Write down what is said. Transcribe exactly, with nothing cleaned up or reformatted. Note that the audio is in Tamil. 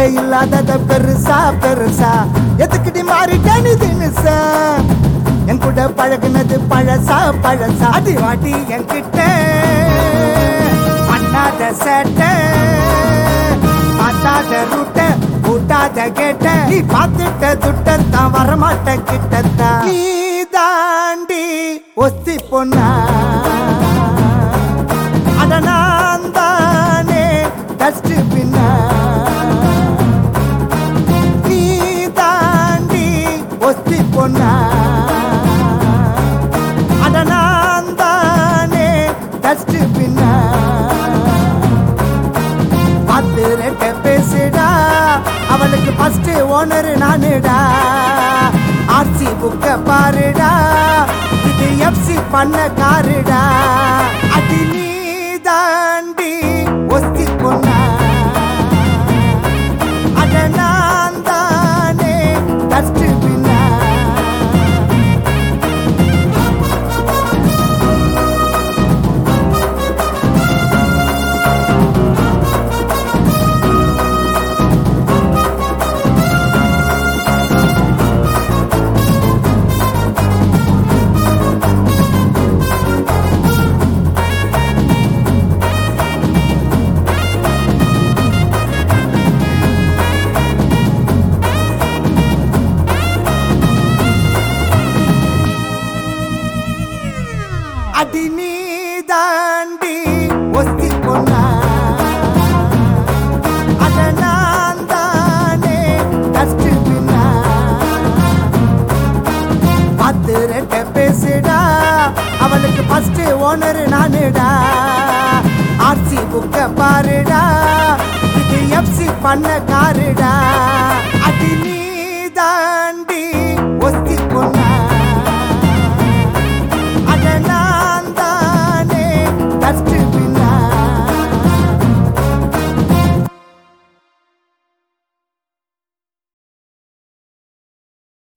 வார்த்தை இல்லாதத பெருசா பெருசா எதுக்கிட்டி மாறிட்டேன்னு தினுசா என் கூட பழகுனது பழசா பழசா அடி வாட்டி என்கிட்ட பண்ணாத சேட்ட பார்த்தாத ரூட்ட கூட்டாத கேட்ட நீ பார்த்துட்ட துட்டத்தான் வரமாட்ட கிட்டத்தான் நீ தாண்டி ஒத்தி பொண்ணா அட நான் தானே டஸ்ட் பின்னா நீ தாண்டி ஒத்தி பொண்ணா அட நான் தானே டஸ்ட் பின்னா பார்த்து ரெட்ட பேசுடா அவளுக்கு ஃபர்ஸ்ட் ஓனர் நானுடா ஆர்சி புக்க பாருடா இது எஃப்சி பண்ண காருடா அடி நீ தாண்டி ஒஸ்தி பொண்ணா அட நான் தானே டஸ்ட் பின்னா அடி நீ தாண்டி ஒஸ்தி பொண்ணா அட நான் தானே டஸ்ட் பின்னா பார்த்து ரெட்ட பேசுடா அவளுக்கு ஃபர்ஸ்ட் ஓனர் நானுடா ஆர்சி புக்க பாருடா இது எஃப்சி பண்ண காருடா அடி நீ